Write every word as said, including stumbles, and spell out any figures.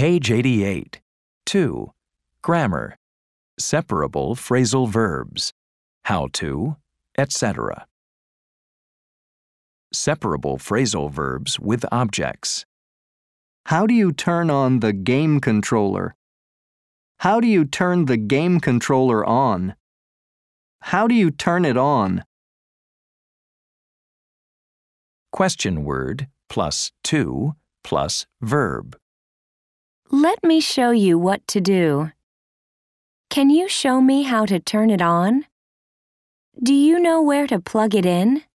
Page eighty-eight. two. Grammar. Separable phrasal verbs. How to, et cetera. Separable phrasal verbs with objects. How do you turn on the game controller? How do you turn the game controller on? How do you turn it on? Question word plus to plus verb. Let me show you what to do. Can you show me how to turn it on? Do you know where to plug it in?